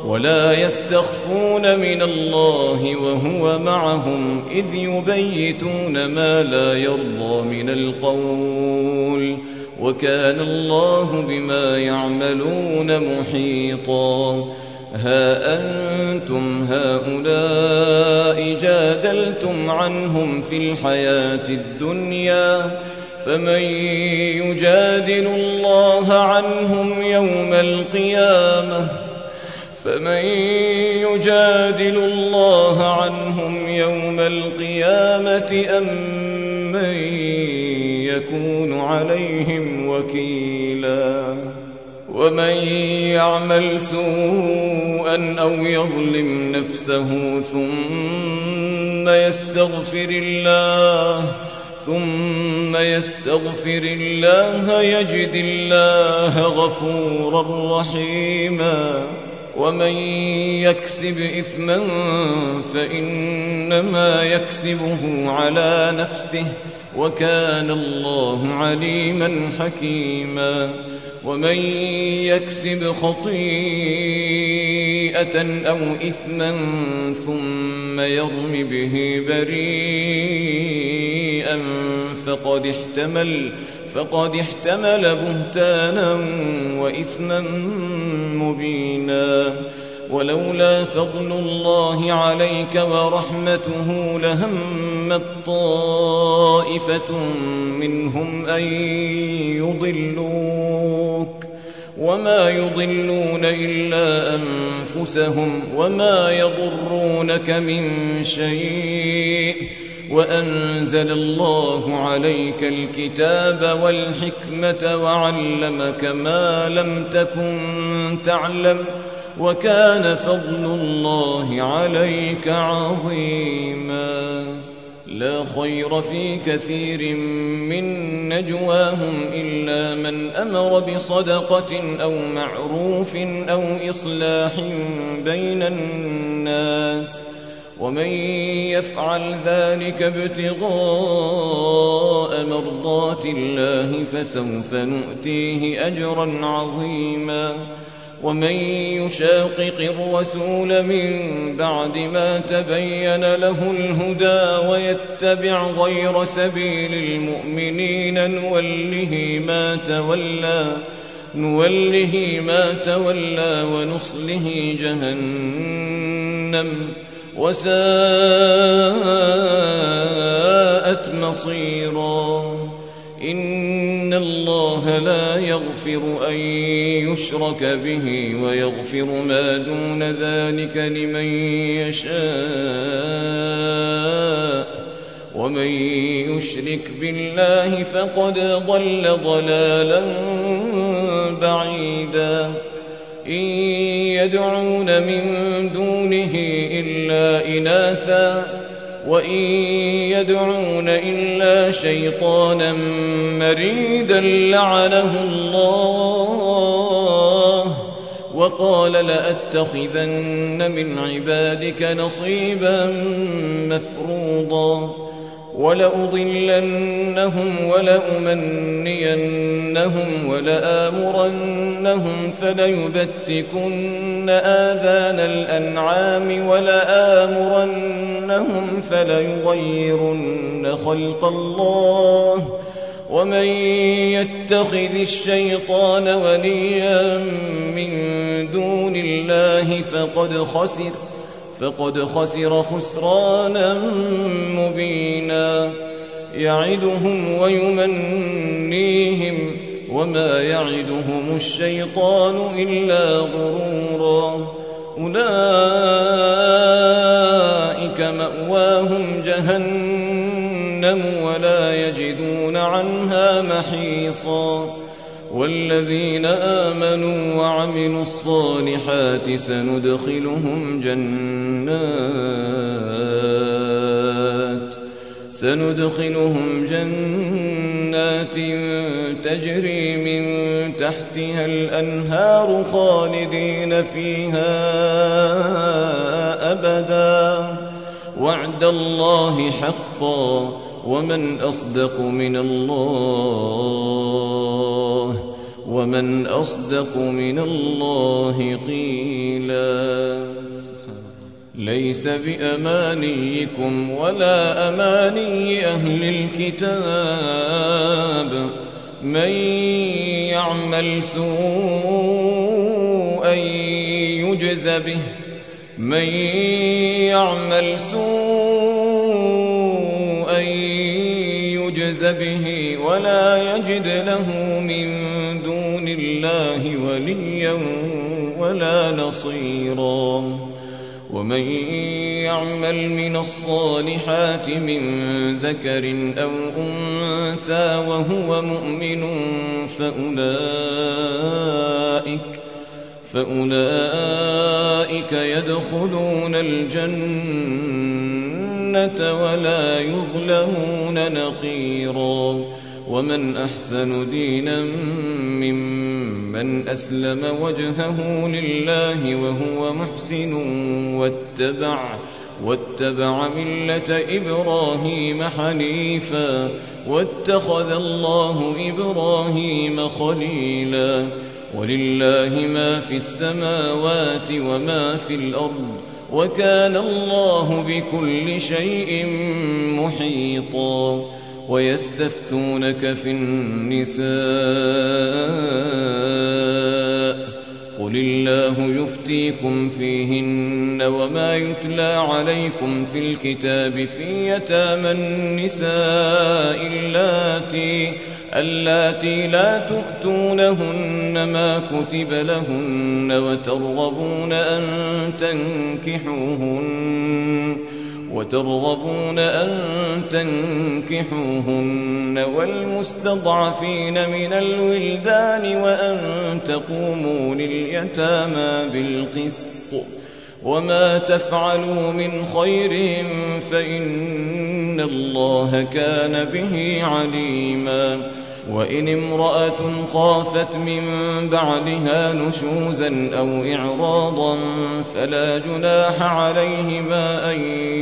B: وهو معهم إذ يبيتون ما لا يرضى من القول، وكان الله بما يعملون محيطا. ها أنتم هؤلاء جادلتم عنهم في الحياة الدنيا، فمن يجادل الله عنهم يوم القيامة أم من يكون عليهم وكيلا. ومن يعمل سوءا أو يظلم نفسه ثم يستغفر الله يجد الله غفورا رحيما. ومن يكسب إثما فإنما يكسبه على نفسه، وكان الله عليما حكيما. ومن يكسب خطيئة أو إثما ثم يرم به بريئا فقد احتمل بهتانا وإثما مبينا. ولولا فضل الله عليك ورحمته لهمت طائفة منهم أن يضلوك، وما يضلون إلا أنفسهم، وما يضرونك من شيء. وأنزل الله عليك الكتاب والحكمة وعلمك ما لم تكن تعلم، وكان فضل الله عليك عظيما. لا خير في كثير من نجواهم إلا من أمر بصدقة أو معروف أو إصلاح بين الناس، ومن يفعل ذلك ابتغاء مرضات الله فسوف نؤتيه أجرا عظيما. ومن يشاقق الرسول من بعد ما تبين له الهدى ويتبع غير سبيل المؤمنين نوله ما تولى ونصله جهنم وساءت مصيرا. إن الله لا يغفر أن يشرك به ويغفر ما دون ذلك لمن يشاء، ومن يشرك بالله فقد ضل ضلالا بعيدا إن يدعون من دونه إلا إناثا وإن يدعون إلا شيطانا مريدا لعنه الله وقال لأتخذن من عبادك نصيبا مفروضا ولأضلنهم ولأمنينهم ولآمرنهم فليبتكن آذان الأنعام ولآمرنهم فليغيرن خلق الله ومن يتخذ الشيطان وليا من دون الله فقد خسر خسرانا مبينا يعدهم ويمنيهم وما يعدهم الشيطان إلا غرورا أولئك مأواهم جهنم ولا يجدون عنها محيصا والذين آمنوا وعملوا الصالحات سندخلهم جنات تجري من تحتها الأنهار خالدين فيها أبدا وعد الله حقا ومن أصدق من الله قيلا ليس بأمانيكم ولا أماني أهل الكتاب من يعمل سوءا يجز به ولا يجد له من دون الله وليا ولا نصيرا ومن يعمل من الصالحات من ذكر أو أنثى وهو مؤمن فأولئك يدخلون الجنة ولا يظلمون نقيرا ومن أحسن دينا ممن أسلم وجهه لله وهو محسن واتبع ملة إبراهيم حنيفا واتخذ الله إبراهيم خليلا ولله ما في السماوات وما في الأرض وكان الله بكل شيء محيطا ويستفتونك في النساء قل الله يفتيكم فيهن وما يتلى عليكم في الكتاب في يتامى النساء اللاتي لا تؤتونهن ما كتب لهن وترغبون أن تنكحوهن والمستضعفين من الولدان وأن تقوموا لليتامى بالقسط وما تفعلوا من خير فإن الله كان به عليما وإن امرأة خافت من بعدها نشوزا أو إعراضا فلا جناح عليهما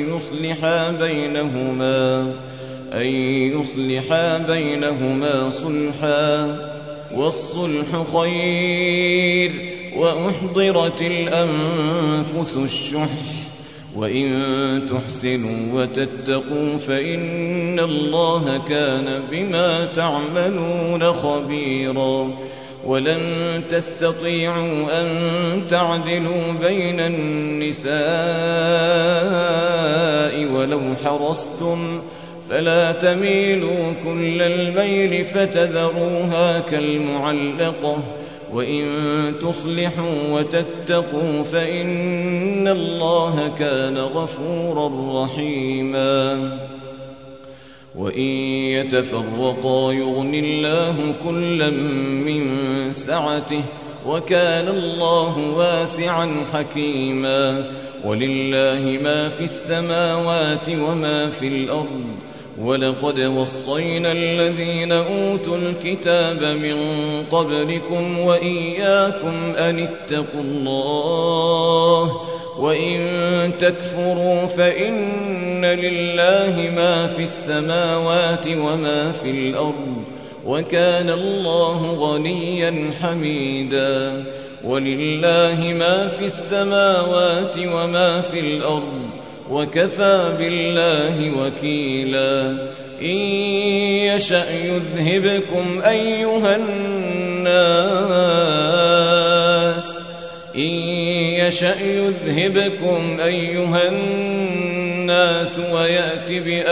B: أن يصلحا بينهما صلحا والصلح خير وأحضرت الأنفس الشح وإن تحسنوا وتتقوا فإن الله كان بما تعملون خبيرا ولن تستطيعوا أن تعدلوا بين النساء ولو حرصتم فلا تميلوا كل الميل فتذروها كالمعلقة وإن تصلحوا وتتقوا فإن الله كان غفورا رحيما وإن يتفرقا يغن الله كلا من سعته وكان الله واسعا حكيما ولله ما في السماوات وما في الأرض ولقد وصينا الذين أوتوا الكتاب من قبلكم وإياكم أن اتقوا الله وإن تكفروا فإن لله ما في السماوات وما في الأرض وكان الله غنيا حميدا ولله ما في السماوات وما في الأرض وكفى بالله وكيلا إن يشأ يذهبكم أيها الناس ويأت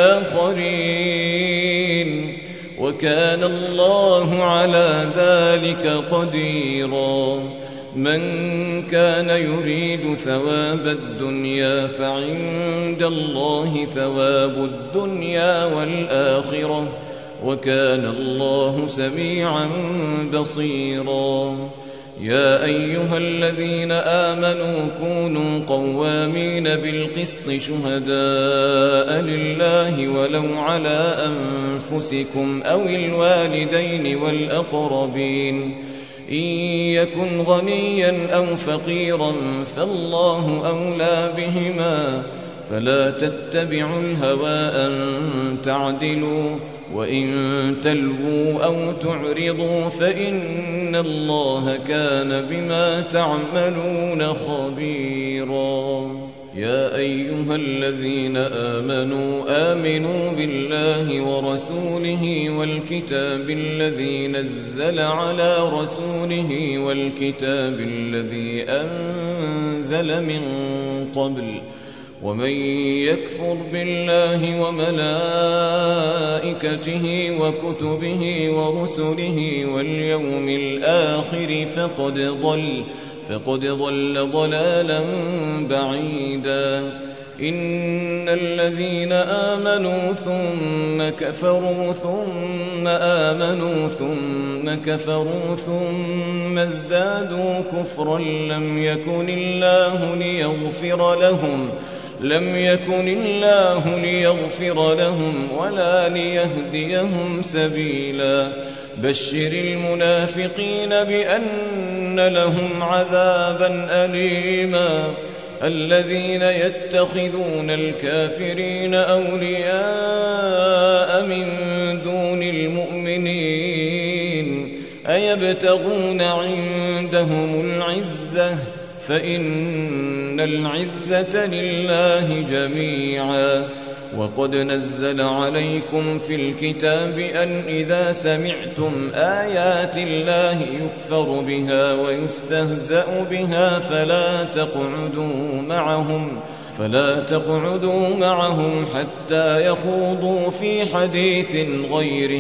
B: بآخرين وكان الله على ذلك قديرا من كان يريد ثواب الدنيا فعند الله ثواب الدنيا والآخرة وكان الله سميعا بصيرا يا أيها الذين آمنوا كونوا قوامين بالقسط شهداء لله ولو على أنفسكم أو الوالدين والأقربين إن يكن غنيا أو فقيرا فالله أولى بهما فلا تتبعوا الهوى أن تعدلوا وإن تلووا أو تعرضوا فإن الله كان بما تعملون خبيرا يا أيها الذين آمنوا بالله ورسوله والكتاب الذي نزل على رسوله والكتاب الذي أنزل من قبل ومن يكفر بالله وملائكته وكتبه ورسله واليوم الآخر فقد ضل ضلالا بعيدا إن الذين آمنوا ثم كفروا ثم آمنوا ثم كفروا ثم ازدادوا كفرا لم يكن الله ليغفر لهم ولا ليهديهم سبيلا بشر المنافقين بأن لهم عذابا أليما الذين يتخذون الكافرين أولياء من دون المؤمنين أيبتغون عندهم العزة فإن العزة لله جميعا وقد نزل عليكم في الكتاب أن إذا سمعتم آيات الله يكفر بها ويستهزأ بها فلا تقعدوا معهم حتى يخوضوا في حديث غيره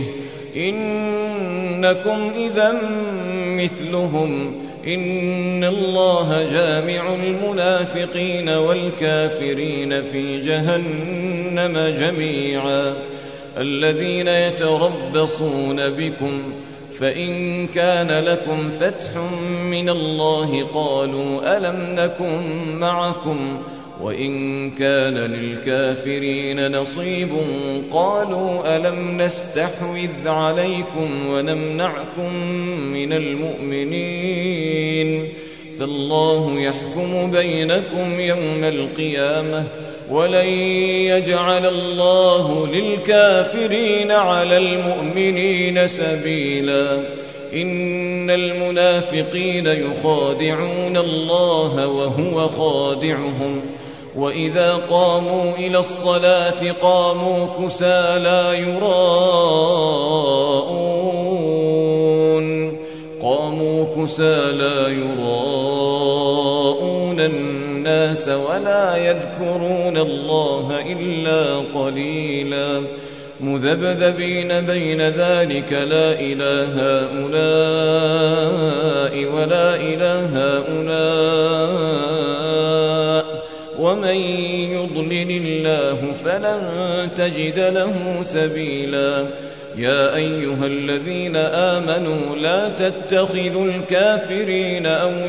B: إنكم إذا مثلهم إن الله جامع المنافقين والكافرين في جهنم جميعا الذين يتربصون بكم فإن كان لكم فتح من الله قالوا ألم نكن معكم وإن كان للكافرين نصيب قالوا ألم نستحوذ عليكم ونمنعكم من المؤمنين فالله يحكم بينكم يوم القيامة ولن يجعل الله للكافرين على المؤمنين سبيلا إن المنافقين يخادعون الله وهو خادعهم وإذا قاموا إلى الصلاة قاموا كسى لا يراءون الناس ولا يذكرون الله إلا قليلا مذبذبين بين ذلك لا إله هؤلاء ولا إله هؤلاء ومن يضلل الله فلن تجد له سبيلا. يا أيها الذين آمنوا لا تتخذوا الكافرين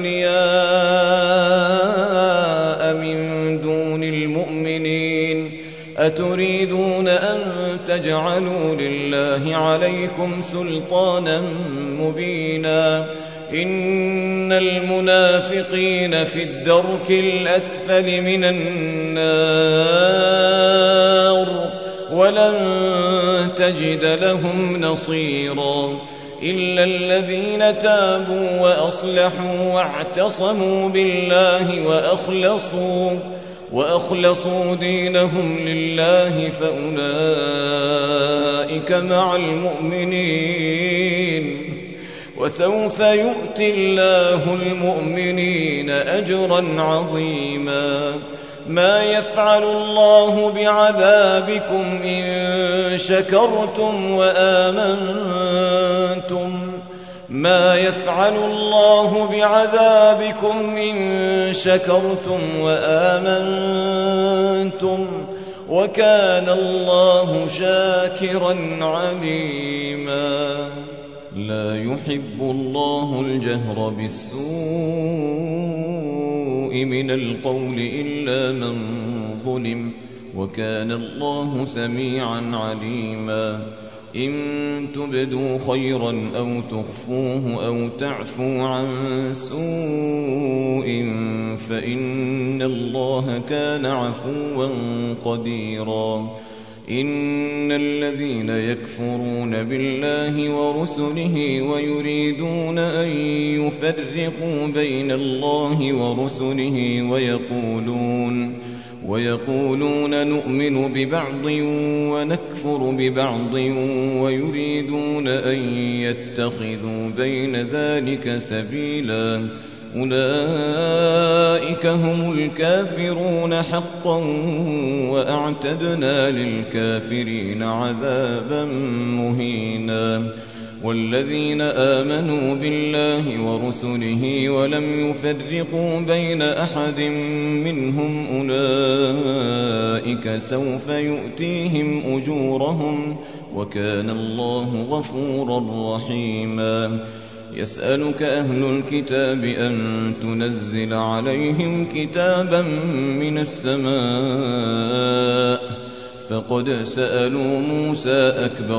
B: أولياء من دون المؤمنين أتريدون أن تجعلوا لله عليكم سلطانا مبينا. إن المنافقين في الدرك الأسفل من النار ولن تجد لهم نصيرا إلا الذين تابوا وأصلحوا واعتصموا بالله وأخلصوا دينهم لله فأولئك مع المؤمنين وسوف يؤتي الله المؤمنين أجرا عظيما. ما يفعل الله بعذابكم إن شكرتم وآمنتم ما يفعل الله بعذابكم إن شكرتم وآمنتم وكان الله شاكرا عليما. لا يحب الله الجهر بالسوء من القول إلا من ظلم وكان الله سميعا عليما. إن تبدوا خيرا أو تخفوه أو تعفوا عن سوء فإن الله كان عفوا قديرا. إن الذين يكفرون بالله ورسله ويريدون أن يفرقوا بين الله ورسله ويقولون نؤمن ببعض ونكفر ببعض ويريدون أن يتخذوا بين ذلك سبيلا أولئك هم الكافرون حقا وأعتدنا للكافرين عذابا مهينا. والذين آمنوا بالله ورسله ولم يفرقوا بين أحد منهم أولئك سوف يؤتيهم أجورهم وكان الله غفورا رحيما. يسألك أهل الكتاب أن تنزل عليهم كتابا من السماء فقد سألوا موسى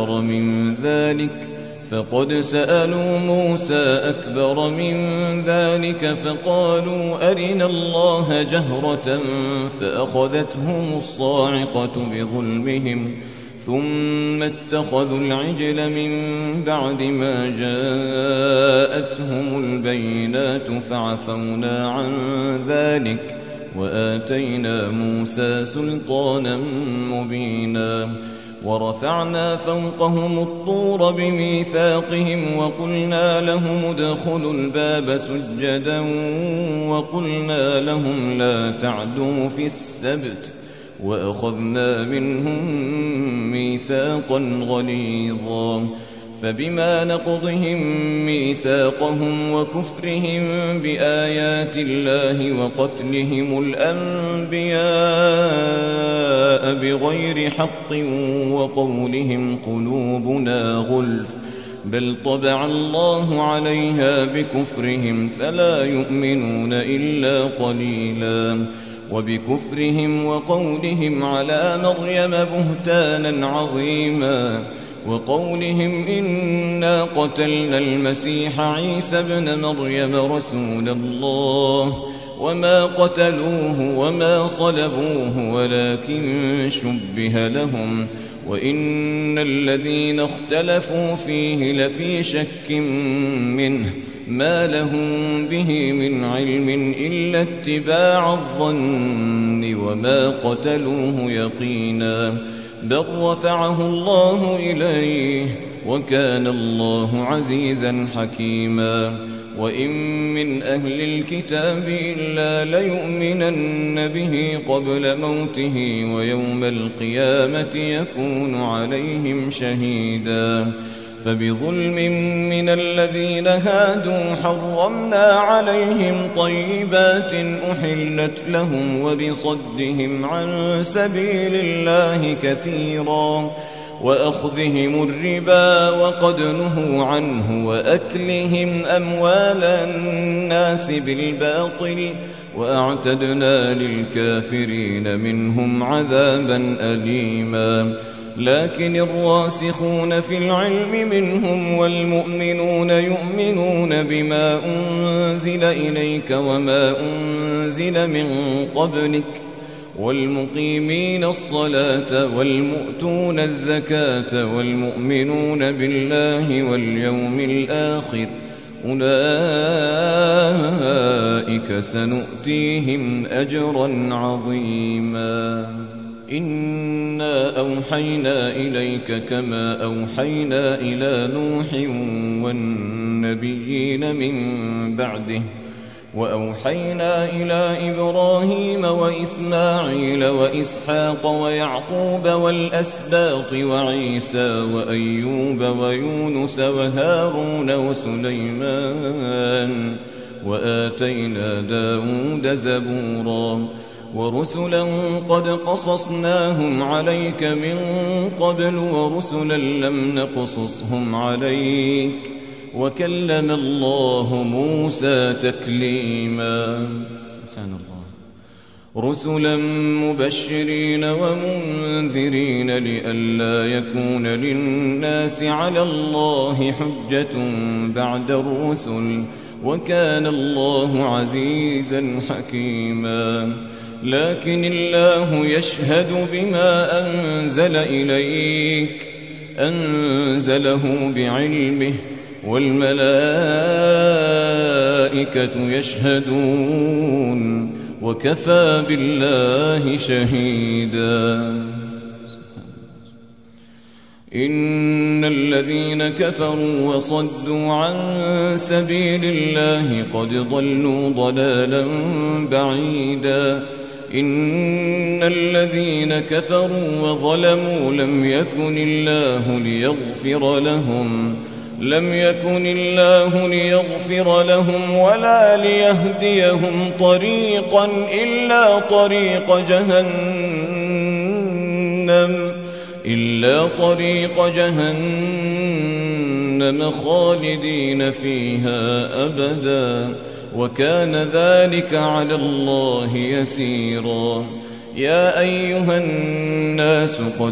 B: أكبر من ذلك فقالوا أرنا الله جهرة فأخذتهم الصاعقة بظلمهم ثم اتخذوا العجل من بعد ما جاءتهم البينات فعفونا عن ذلك وآتينا موسى سلطانا مبينا. ورفعنا فوقهم الطور بميثاقهم وقلنا لهم ادخلوا الباب سجدا وقلنا لهم لا تعدوا في السبت وأخذنا منهم ميثاقا غليظا. فبما نقضهم ميثاقهم وكفرهم بآيات الله وقتلهم الأنبياء بغير حق وقولهم قلوبنا غلف بل طبع الله عليها بكفرهم فلا يؤمنون إلا قليلا. وبكفرهم وقولهم على مريم بهتانا عظيما وقولهم إنا قتلنا المسيح عيسى ابن مريم رسول الله وما قتلوه وما صلبوه ولكن شبه لهم وإن الذين اختلفوا فيه لفي شك منه ما لهم به من علم إلا اتباع الظن وما قتلوه يقينا بل رفعه الله إليه وكان الله عزيزا حكيما. وإن من أهل الكتاب إلا ليؤمنن به قبل موته ويوم القيامة يكون عليهم شهيدا. فبظلم من الذين هادوا حرمنا عليهم طيبات أحلت لهم وبصدهم عن سبيل الله كثيرا وأخذهم الربا وقد نهوا عنه وأكلهم أموال الناس بالباطل وأعتدنا للكافرين منهم عذابا أليما لكن الراسخون في العلم منهم والمؤمنون يؤمنون بما أنزل إليك وما أنزل من قبلك والمقيمين الصلاة والمؤتون الزكاة والمؤمنون بالله واليوم الآخر أولئك سنؤتيهم أجرا عظيما إنا أوحينا إليك كما أوحينا إلى نوح والنبيين من بعده وأوحينا إلى إبراهيم وإسماعيل وإسحاق ويعقوب والأسباط وعيسى وأيوب ويونس وهارون وسليمان وآتينا داود زبورا ورسلا قد قصصناهم عليك من قبل ورسلا لم نقصصهم عليك وكلم الله موسى تكليما سبحان الله رسلا مبشرين ومنذرين لئلا يكون للناس على الله حجة بعد الرسل وكان الله عزيزا حكيما لكن الله يشهد بما أنزل إليك أنزله بعلمه والملائكة يشهدون وكفى بالله شهيدا إن الذين كفروا وصدوا عن سبيل الله قد ضلوا ضلالا بعيدا إن الذين كفروا وظلموا لم يكن الله ليغفر لهم ولا ليهديهم طريقا إلا طريق جهنم خالدين فيها أبدا وكان ذلك على الله يسيرا يا أيها الناس قد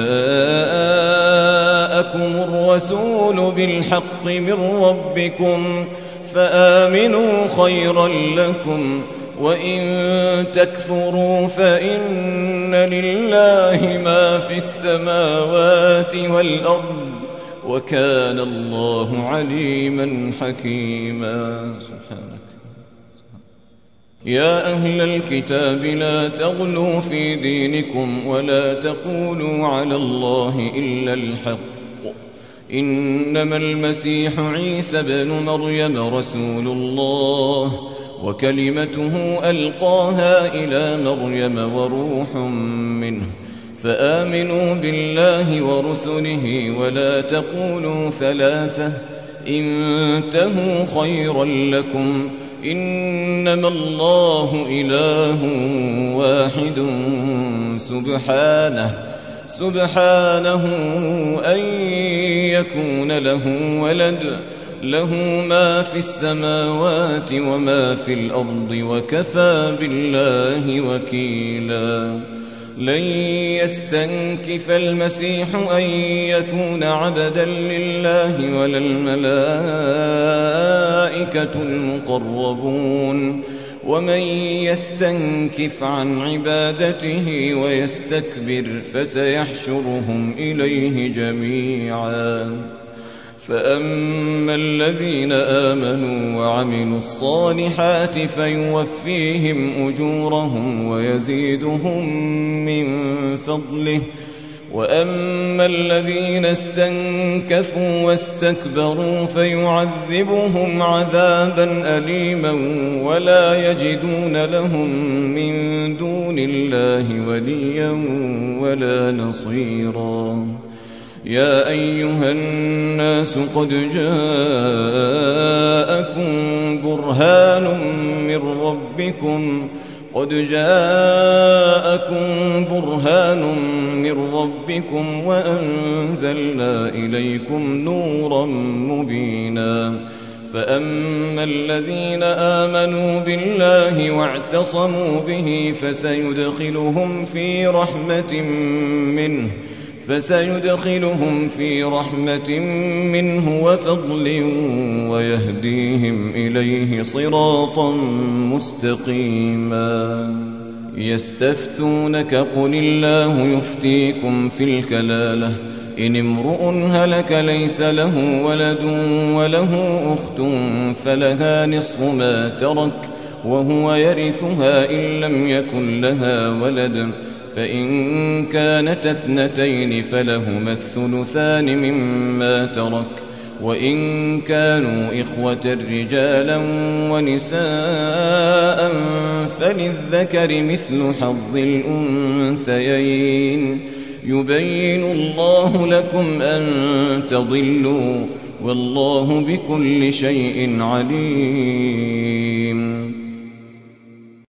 B: جاءكم الرسول بالحق من ربكم فآمنوا خيرا لكم وإن تكفروا فإن لله ما في السماوات والأرض وكان الله عليما حكيما سبحانك يا أهل الكتاب لا تغلوا في دينكم ولا تقولوا على الله إلا الحق إنما المسيح عيسى بن مريم رسول الله وكلمته ألقاها إلى مريم وروح منه فآمنوا بالله ورسله ولا تقولوا ثلاثة انتهوا خيرا لكم إنما الله إله واحد سبحانه أن يكون له ولد له ما في السماوات وما في الأرض وكفى بالله وكيلا لن يستنكف المسيح أن يكون عبدا لله ولا الملائكة المقربون ومن يستنكف عن عبادته ويستكبر فسيحشرهم إليه جميعا فأما الذين آمنوا وعملوا الصالحات فيوفيهم أجورهم ويزيدهم من فضله وأما الذين استنكفوا واستكبروا فيعذبهم عذابا أليما ولا يجدون لهم من دون الله وليا ولا نصيرا يا أيها الناس قد جاءكم برهان من ربكم وأنزلنا إليكم نورا مبينا فأما الذين آمنوا بالله واعتصموا به فسيدخلهم في رحمة منه وفضل ويهديهم إليه صراطا مستقيما يستفتونك قل الله يفتيكم في الكلالة إن امرؤ هلك ليس له ولد وله أخت فلها نصف ما ترك وهو يرثها إن لم يكن لها ولد فإن كانت اثنتين فلهما الثلثان مما ترك وإن كانوا إخوة رجالا ونساء فللذكر مثل حظ الأنثيين يبين الله لكم أن تضلوا والله بكل شيء عليم